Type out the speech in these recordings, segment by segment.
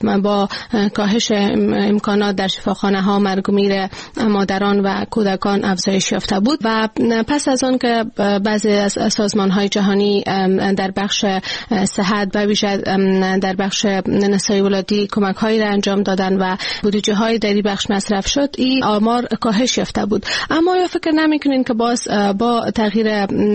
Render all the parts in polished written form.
با کاهش امکانات در شفاخانه ها مرگ و میر مادران و کودکان افزایش یافته بود و پس از آن که بعضی از سازمان های جهانی در بخش صحت و ویژه در بخش نسای ولادی کمک هایی را انجام دادن و بودجه های در این بخش مصرف شد، این آمار کاهش یافته بود. اما یا فکر نمیکنین که باز با تغییر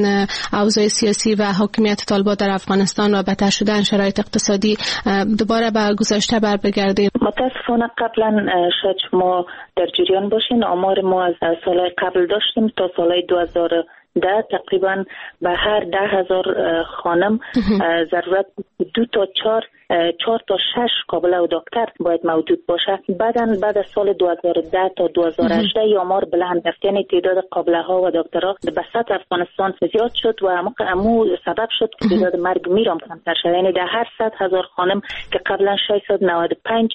اوضاع سیاسی و حاکمیت طالبان در افغانستان و بدتر شدن شرایط اقتصادی دوباره به گذشته بر بگردیم؟ متاسفانه قبلا شاید ما در جریان باشین، آمار ما از سالهای قبل داشتیم تا سالهای 2010 تقریبا به هر 10,000 خانم ضرورت 2 تا 4 تا 6 قابله و دکتر باید موجود باشه. بعد از سال 2010 تا 2018 ای آمار بلند رفت، یعنی تعداد قابله ها و دکترها به سطح افغانستان زیاد شد و امو سبب شد که تعداد مرگ میرم کمتر شد. یعنی در هر 100,000 خانم که قبلا 695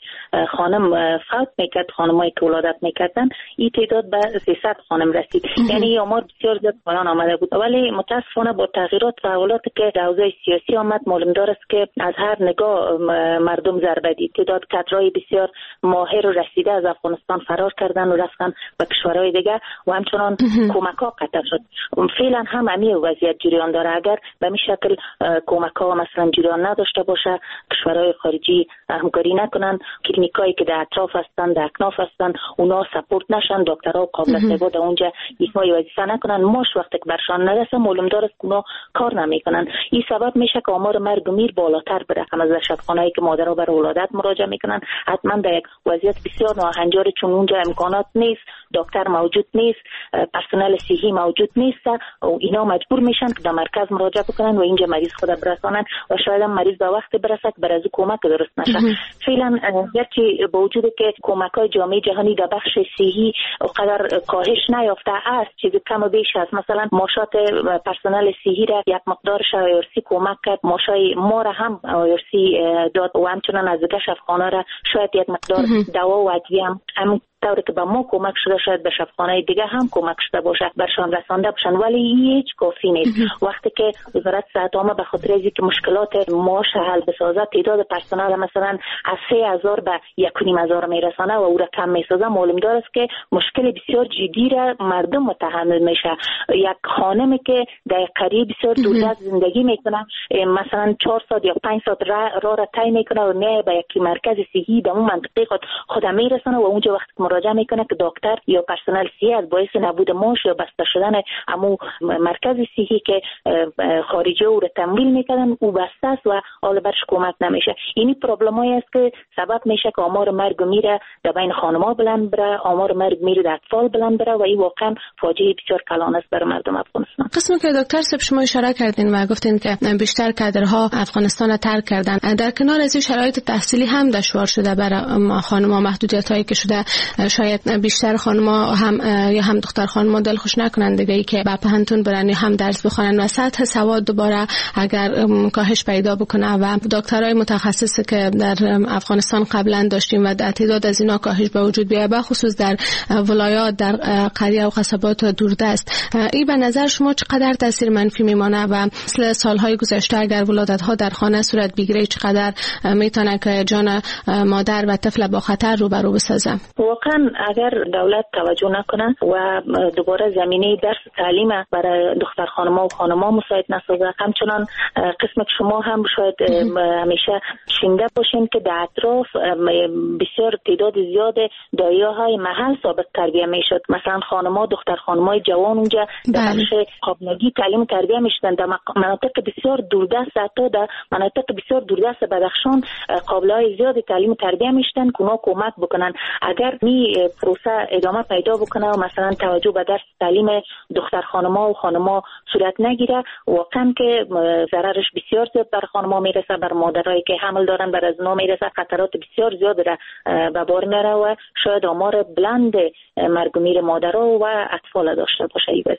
خانم فوت میکرد، خانمایی که ولادت میکردن، این تعداد به 300 خانم رسید. یعنی ای آمار بسیار زیاد بالا آمده بود. ولی متاسفانه با تغییرات و تحولاتی که در حوزه سیاسی آمد، معلوم داره که از هر نگاه مردم ضربه دید. تعداد کادرای بسیار ماهر و رسیده از افغانستان فرار کردن و رفتن به کشورهای دیگه و همچنان کمک ها قطع شد. فعلا هم همین وضعیت جریان داره. اگر به این شکل کمک ها مثلا جریان نداشته باشه، کشورهای خارجی همکاری نکنن، کلینیکایی که در اطراف هستن، در اکناف هستن، اونا سپورت نشن، دکترها قابل استفاده اونجا ایفای وظیفه نکنن، ماش وقتی که برشان نرسه معلوم داره که اونا کار نمیکنن. این سبب میشه که آمار مرگ و میر بالاتر بره. هم از شفاخانه‌ای که مادرها برای ولادت مراجعه میکنن حتما در یک وضعیت بسیار ناهنجار، چون اونجا امکانات نیست، دکتر موجود نیست، پرسنل صحی موجود نیست و اینا مجبور میشن که در مرکز مراجعه بکنن و اینجا مریض خود برسانن و شاید مریض به وقت برسه که برای کمک درست نشه. فعلا گرچه با وجود که کمک‌های جامعه جهانی در بخش صحی اونقدر کاهش نیافته است، چیزی کم و بیش است. مثلا ماشات پرسنل صحی را یک مقدار شایرسی کمک کرد، ماشای ما را هم شایرسی داد و همچنان از شفاخانه را شاید یک مقدار دوا و ادویه هم طوری که به ما کمک شده شاید به شفاخانه دیگه هم کمک شده باشه برشان رسانده باشن، ولی هیچ کافی نیست. وقتی که وزارت صحت عامه به خاطر از اینکه مشکلات معاش حل بسازه، تعداد پرسنل مثلا از 3,000 به 1,500 میرسانه و او را کم میسازه، معلوم داره است که مشکل بسیار جدی را مردم متحمل میشه. یک خانمی که در قریه بسیار دوردست زندگی میکنه، مثلا 4 ساعت یا 5 ساعت راه را طی میکنه و میای به یک مرکز صحی در اون منطقه خود میرسانه و اونجا وقتی مراجعه میکنه که دکتر یا پرسنل صحی از باعث نبود معاش یا بسته شدن امو مرکز صحی که خارجی او را تمویل میکنن او بسته است و حالا برش کمک نمیشه. این پروبلمایی است که سبب میشه که آمار مرگ و میر در بین خانم‌ها بلند بره، آمار مرگ و میر در اطفال بلند بره و این واقعا فاجعه بسیار کلان است برای مردم افغانستان. قسمی که دکتر صاحب شما اشاره کردین و گفتین که بیشتر کادرها افغانستان را ترک کردن، در کنار از این شرایط تحصیلی هم دشوار شده برای خانم‌ها، محدودیتایی که شده، شاید بیشتر خانم‌ها هم دختر خانم‌ها دلخوش نکنن دیگه ای که به پهنتون برن یا هم درس بخونن و سطح سواد دوباره اگر کاهش پیدا بکنه و دکترای متخصصی که در افغانستان قبلا داشتیم و تعداد از اینا کاهش به وجود بیاد، به خصوص در ولایات، در قریه و قصبات دوردست، این به نظر شما چقدر تاثیر منفی میمانه و مثل سالهای گذشته اگر ولادت‌ها در خانه صورت بگیره چقدر میتونه که جان مادر و طفل با خطر روبرو بسازه؟ واقعا اگر دولت توجه نکنه و دوباره زمینه درس تعلیم برای دختر خانم‌ها و خانم‌ها مساعد نسازه، همچنان قسم شما هم شاید همیشه شنیده باشین که در اطراف بسیار تعداد زیاد دایه‌های محل سابق تربیه میشد. مثلا خانم‌ها، دختر خانم‌های جوان اونجا در بخش قابلگی تعلیم تربیه میشدن. در مناطق بسیار دوردست، حتی در مناطق بسیار دوردست بدخشان قابل‌های زیاد تعلیم تربیه میشدن که اونا کمک بکنن. اگر می پروسه ادامه پیدا بکنه و مثلا توجه به درس تعلیم دختر خانم‌ها و خانم‌ها صورت نگیره، واقعا که ضررش بسیار زیاد بر خانم‌ها میرسه، بر مادرایی که حمل دارن بر از اونا میرسه، خطرات بسیار زیاد را به بار میاره و شاید آمار بلند مرگ و میر مادرها و اطفال داشته باشه این وضعیت.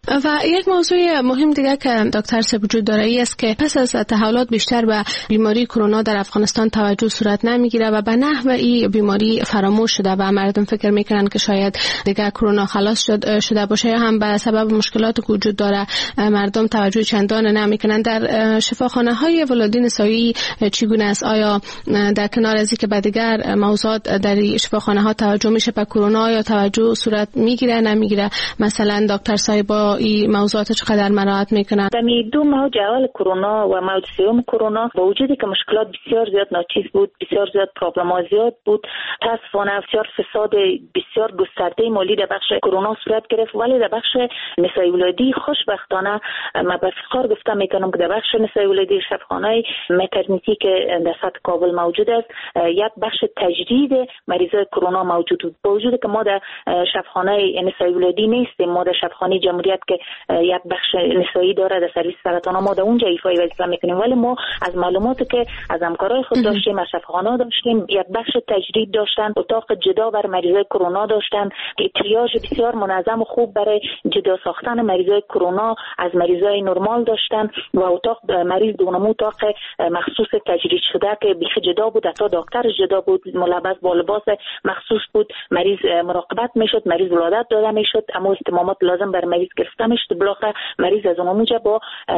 و یک موضوع مهم دیگه که دکتر صاحب وجود داره ای است که پس از تحولات بیشتر به بیماری کرونا در افغانستان توجه صورت نمیگیره و به نحو این بیماری فراموش شده و مردم فکر میکنن که شاید دیگه کرونا خلاص شده باشه، یا هم به سبب مشکلات که وجود داره مردم توجه چندان نمیکنن. در شفاخانه های ولادی نسایی چگونه است؟ آیا در کنار از اینکه به دیگر موضوعات در شفاخانه ها توجه میشه به کرونا، یا توجه صورت میگیره نمیگیره؟ مثلا دکتر صاحب با این موضوعات چقدر مراعات میکنن؟ در دو موج اول کرونا و موج سوم کرونا با وجودی که مشکلات بسیار زیاد ناچیز بود، بسیار زیاد پروبلم‌ها زیاد بود، متاسفانه بسیار فساد بسیار گسترده مالی در بخش کرونا صورت گرفت، ولی در بخش نسای ولادی خوشبختانه ما به افتخار گفتم میکنم که در بخش نسای ولادی شفاخانه مترنیتی که در سطح کابل موجود است یک بخش تجدید مریضای کرونا موجود بود. با وجودی که ما در شفاخانه نسای ولادی نیستیم، ما در شفاخانه جمهوریت که یک بخش نسایی داره در سرویس سرطان ما در اونجا ایفای وظیفه میکنیم، ولی ما از معلوماتی که از همکارای خود داشتیم، از شفاخانه داشتیم، یک بخش تجدید داشتن، اتاق جدا بر مریضای کرونا داشتن که تریاژ بسیار منظم و خوب برای جدا ساختن مریضای کرونا از مریضای نرمال داشتن و اتاق مریض دونم اتاق مخصوص تجدید شده که بیخ جدا بود، حتی دکتر جدا بود، ملبس با لباس مخصوص بود، مریض مراقبت میشد، مریض ولادت داده میشد، اما اهتمامات لازم بر مریض گرفته میشد. بالاخره مریض از اونجا با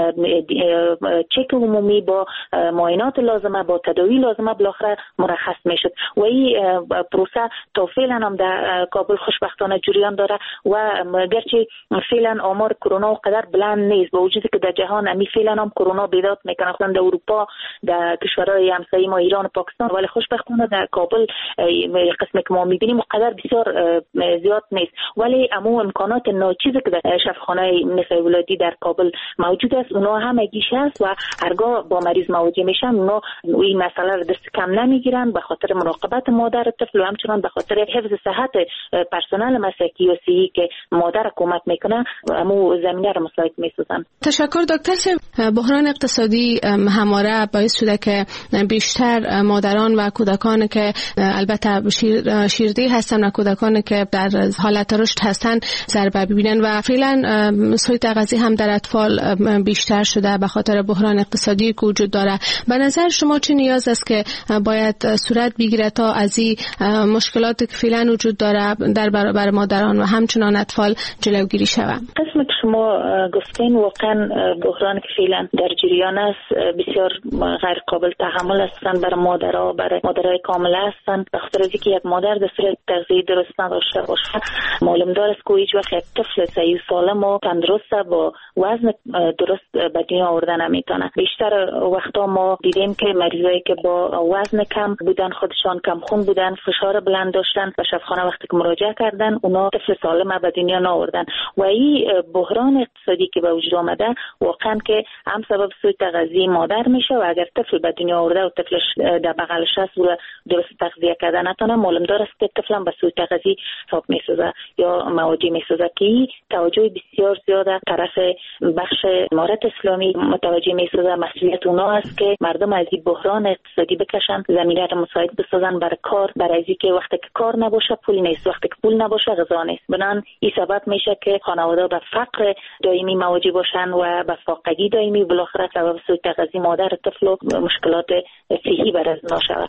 چک عمومی، با معاینات لازمه، با تداوی لازمه بالاخره مرخص میشد و این پروسه تا فعلا هم در کابل خوشبختانه جریان داره و گرچه فعلا آمار کرونا قدر بلند نیست، با وجودی که در جهان امی فعلا هم کرونا بیداد میکنه، خصوصا در اروپا، در کشورهای همسایه ما ایران و پاکستان، ولی خوشبختانه در کابل قسمی که ما میبینیم قدر بسیار زیاد نیست، ولی امو امکانات ناچیزی که در شفاخانه نسای ولادی در کابل موجود است اونا هم گیش است و هرگاه با مریض مواجه میشن اونا این مسئله رو دست کم نمیگیرن به خاطر مراقبت مادر طفل و همچنان به خاطر حفظ صحت پرسنل مسلکی و صحی که مادر کمک میکنه امو زمینه رو مساعد میسازن. تشکر دکتر صاحب. بحران اقتصادی همواره باعث شده که بیشتر مادران و کودکان که البته شیردهی هستن و کودکان که در حالت رشد هستن ضربه ببینن و فعلا سوی تغذیه هم در اطفال بیشتر شده به خاطر بحران اقتصادی که وجود داره. به نظر شما چه نیاز است که باید صورت بگیره تا از این مشکلاتی که فعلا وجود داره در برابر مادران و همچنان اطفال جلوگیری شود؟ قسمی که شما گفتین واقعا بحران که فعلا در جریان است بسیار غیر قابل تحمل هستند برای مادرها، برای مادرای کامله هستند، به خاطر اینکه یک مادر در صورت تغذیه درست نداشته باشه معلوم داره که هیچ وقت یک طفل صحیح سالم و تندرست با وزن درست به دنیا آورده نمیتونه. بیشتر وقتا ما دیدیم که مریضایی که با وزن کم بودن، خودشان کم خون بودن، فشار بلند داشتن و شفاخانه وقتی که مراجعه کردن اونا طفل سالم به دنیا نآوردن و این بحران اقتصادی که به وجود آمده واقعا که هم سبب سوء تغذیه مادر میشه و اگر طفل به دنیا آورده و طفلش در بغلش هست و درست تغذیه کردن نتونه معلوم داره که طفلم به سوء تغذیه حساب میسازه یا مواجه میسازه که توجه بسیار زیاده طرف بخش امارت اسلامی متوجه میسازه. مسئولیت اونا است که مردم از این بحران اقتصادی بکشن، زمینه رو مساعد بسازن برای کار، برای اینکه وقتی که کار نباشه پول نیست، وقتی که پول نباشه غذا نیست. بنان این سبب میشه که خانواده به فقر دائمی مواجه باشن و به فاقگی دائمی، بالاخره سبب سوء تغذیه مادر طفل و مشکلات صحی برای شود.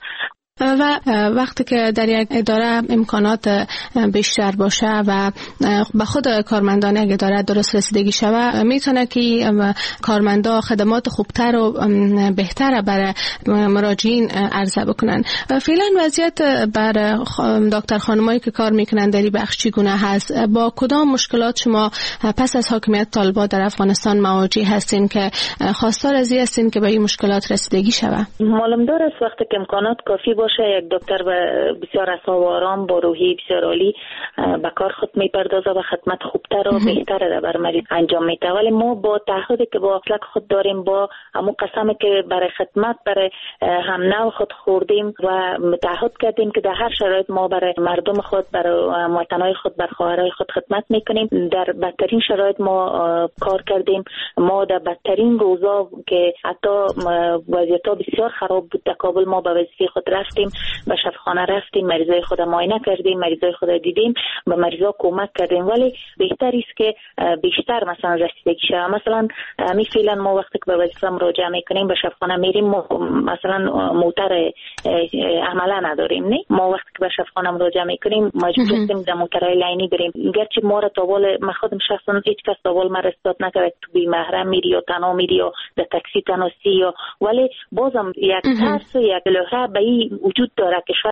و وقتی که در یک اداره امکانات بیشتر باشه و به خود کارمندان یک اداره درست رسیدگی شود میتونه که کارمندا خدمات خوبتر و بهتر برای مراجعین عرضه بکنن. فعلا وضعیت بر دکتر خانمایی که کار میکنن در این بخش چگونه هست؟ با کدام مشکلات شما پس از حاکمیت طالبان در افغانستان مواجه هستین که خواستار از این هستین که به این مشکلات رسیدگی شود؟ معلوم داره وقتی که امکانات کافی باشه یک دکتر بسیار اعصاب آرام با روحی بسیار عالی به کار خود میپردازه و خدمت خوبتر و بهتر بر مریض انجام میده. ولی ما با تعهدی که با اصلاح خود داریم، با همون قسمی که برای خدمت برای هم نوع خود خوردیم و متعهد کردیم که در هر شرایط ما برای مردم خود، برای وطنای خود، برای خواهرای خود خدمت میکنیم. در بدترین شرایط ما کار کردیم. ما در بدترین روزا که حتی وضعیت بسیار خراب بود در کابل ما به وظیفه خود رفتیم کردیم، به شفاخانه رفتیم، مریضای خود معاینه کردیم، مریضای خود دیدیم، به مریضا کمک کردیم. ولی بهتر است که بیشتر مثلا رسیدگی شه. مثلا می فعلا ما وقتی که به وظیفه مراجعه میکنیم به شفاخانه میریم، مثلا موتر عملا نداریم، نه ما وقتی که به شفاخانه مراجعه میکنیم مجبور هستیم در موترهای لاینی بریم. گرچه ما را تاول من خودم شخصا هیچ کس تاول ما رسیدات نکرد تو بی محرم میری یا تنها میری یا در تاکسی تنها سی، ولی بازم یک ترس و یک لوحه به این وجود داره که